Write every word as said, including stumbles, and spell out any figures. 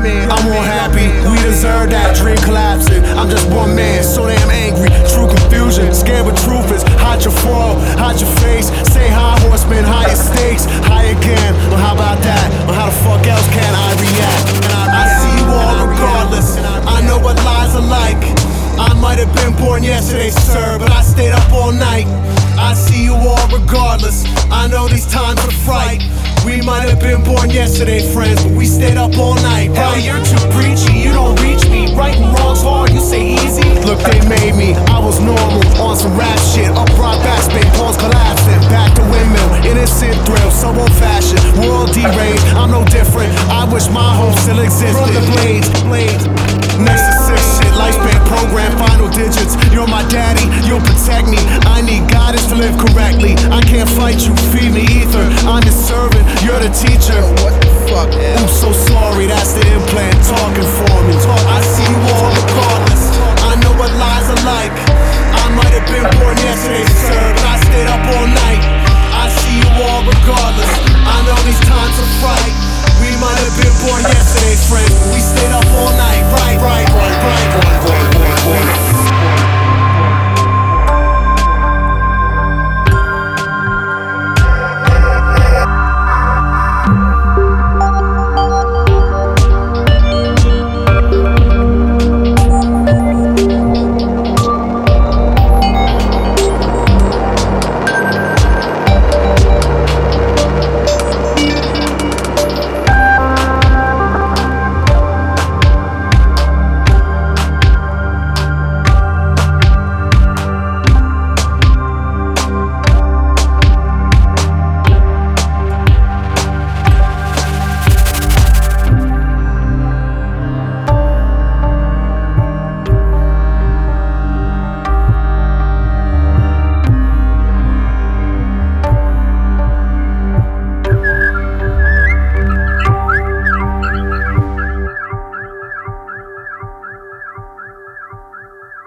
I'm all happy, we deserve that. Dream collapsing, I'm just one man, so damn angry. True confusion, scared but truth is hide your fall, hide your face. Say high horseman, higher stakes, high again. Well, how about that? Well, how the fuck else can I react? I see you all regardless, I know what lies are like. I might have been born yesterday, sir, but I stayed up all night. I see you all regardless, I know these times are fright. We might have been born yesterday, friends, but we stayed up all night. Hell, you're too preachy, you don't reach me. Right and wrong's hard, you say easy. Look, they made me, I was normal, on some rap shit. Upright backspin, pawns collapsing. Back to windmill, innocent thrill, so old fashioned. World deranged, I'm no different. I wish my home still existed. From the blades, blades, next to six shit. Lifespan program, final digits. You're my daddy, you'll protect me. I need guidance to live correctly. I can't fight you, feed me ether. I'm your servant, you're the teacher. What the fuck?